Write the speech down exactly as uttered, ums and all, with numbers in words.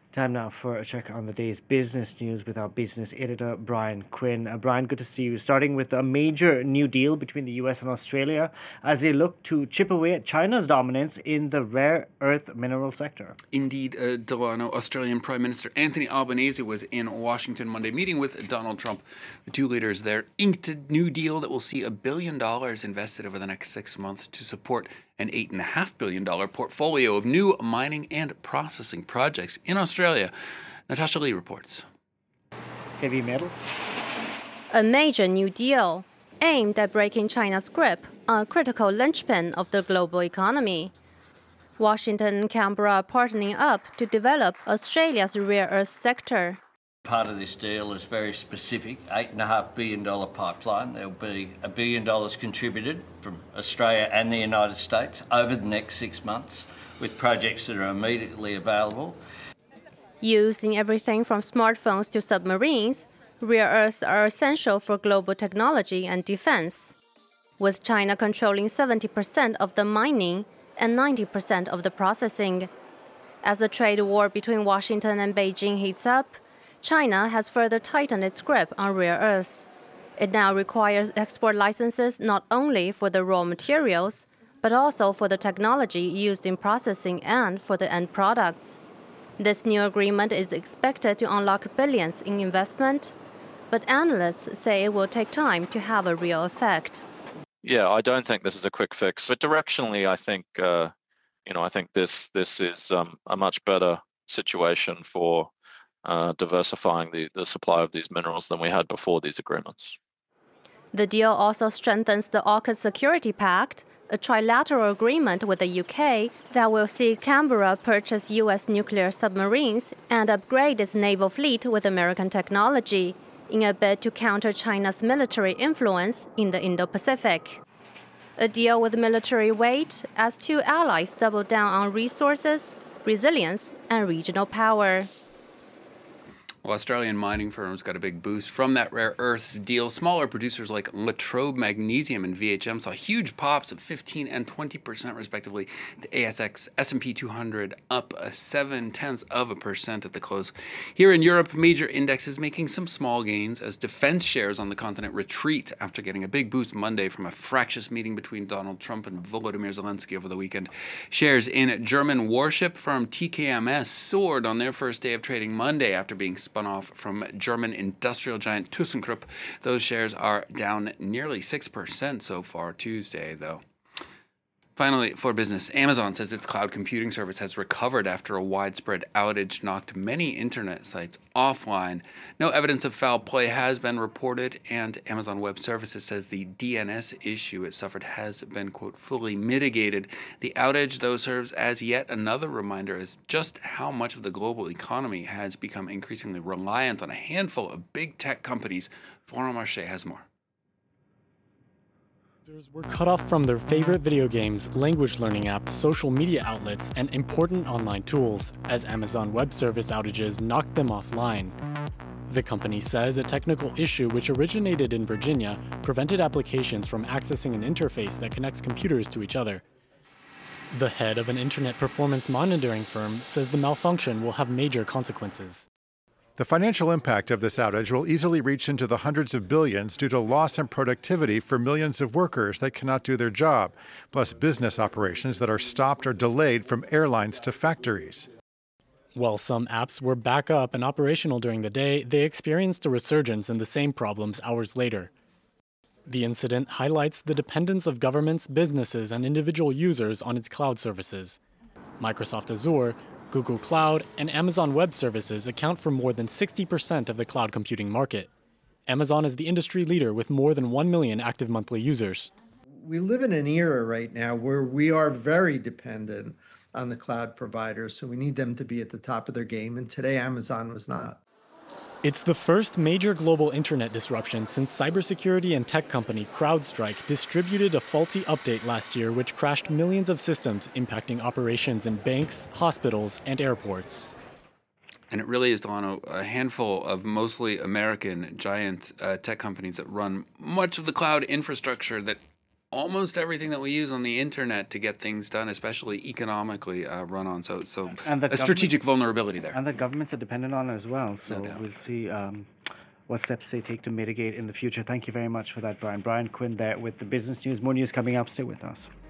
Time now for a check on the day's business news with our business editor, Brian Quinn. Uh, Brian, good to see you. Starting with a major new deal between the U S and Australia as they look to chip away at China's dominance in the rare earth mineral sector. Indeed, uh, Delano. Australian Prime Minister Anthony Albanese was in Washington Monday meeting with Donald Trump. The two leaders there inked a new deal that will see a billion dollars invested over the next six months to support an eight point five billion dollars portfolio of new mining and processing projects in Australia. Natasha Lee reports. Heavy metal? A major new deal aimed at breaking China's grip on a critical linchpin of the global economy. Washington and Canberra are partnering up to develop Australia's rare earth sector. Part of this deal is very specific, eight point five billion dollars pipeline. There will be a billion dollars contributed from Australia and the United States over the next six months with projects that are immediately available. Used in everything from smartphones to submarines, rare earths are essential for global technology and defense. With China controlling seventy percent of the mining and ninety percent of the processing. As the trade war between Washington and Beijing heats up, China has further tightened its grip on rare earths. It now requires export licenses not only for the raw materials, but also for the technology used in processing and for the end products. This new agreement is expected to unlock billions in investment, but analysts say it will take time to have a real effect. Yeah, I don't think this is a quick fix, but directionally, I think, uh, you know, I think this this is um, a much better situation for Uh, diversifying the, the supply of these minerals than we had before these agreements. The deal also strengthens the AUKUS Security Pact, a trilateral agreement with the U K that will see Canberra purchase U S nuclear submarines and upgrade its naval fleet with American technology in a bid to counter China's military influence in the Indo-Pacific. A deal with military weight as two allies double down on resources, resilience, and regional power. Well, Australian mining firms got a big boost from that rare earths deal. Smaller producers like Latrobe Magnesium and V H M saw huge pops of fifteen and twenty percent respectively. The A S X S and P two hundred up a seven tenths of a percent at the close. Here in Europe, major indexes making some small gains as defense shares on the continent retreat after getting a big boost Monday from a fractious meeting between Donald Trump and Volodymyr Zelensky over the weekend. Shares in German warship firm T K M S soared on their first day of trading Monday after being spun off from German industrial giant ThyssenKrupp. Those shares are down nearly six percent so far Tuesday, though. Finally, for business, Amazon says its cloud computing service has recovered after a widespread outage knocked many internet sites offline. No evidence of foul play has been reported, and Amazon Web Services says the D N S issue it suffered has been, quote, fully mitigated. The outage, though, serves as yet another reminder as just how much of the global economy has become increasingly reliant on a handful of big tech companies. Florent Marché has more. Were cut off from their favorite video games, language learning apps, social media outlets, and important online tools as Amazon Web Service outages knocked them offline. The company says a technical issue which originated in Virginia prevented applications from accessing an interface that connects computers to each other. The head of an internet performance monitoring firm says the malfunction will have major consequences. The financial impact of this outage will easily reach into the hundreds of billions due to loss in productivity for millions of workers that cannot do their job, plus business operations that are stopped or delayed from airlines to factories. While some apps were back up and operational during the day, they experienced a resurgence in the same problems hours later. The incident highlights the dependence of governments, businesses, and individual users on its cloud services. Microsoft Azure, Google Cloud, and Amazon Web Services account for more than sixty percent of the cloud computing market. Amazon is the industry leader with more than one million active monthly users. We live in an era right now where we are very dependent on the cloud providers, so we need them to be at the top of their game, and today Amazon was not. It's the first major global internet disruption since cybersecurity and tech company CrowdStrike distributed a faulty update last year which crashed millions of systems, impacting operations in banks, hospitals, and airports. And it really is, Delano, a handful of mostly American giant uh, tech companies that run much of the cloud infrastructure that almost everything that we use on the internet to get things done, especially economically, uh, run on. So, so And the a strategic vulnerability there. And the governments are dependent on it as well. So No doubt. we'll see um, what steps they take to mitigate in the future. Thank you very much for that, Brian. Brian Quinn there with the business news. More news coming up. Stay with us.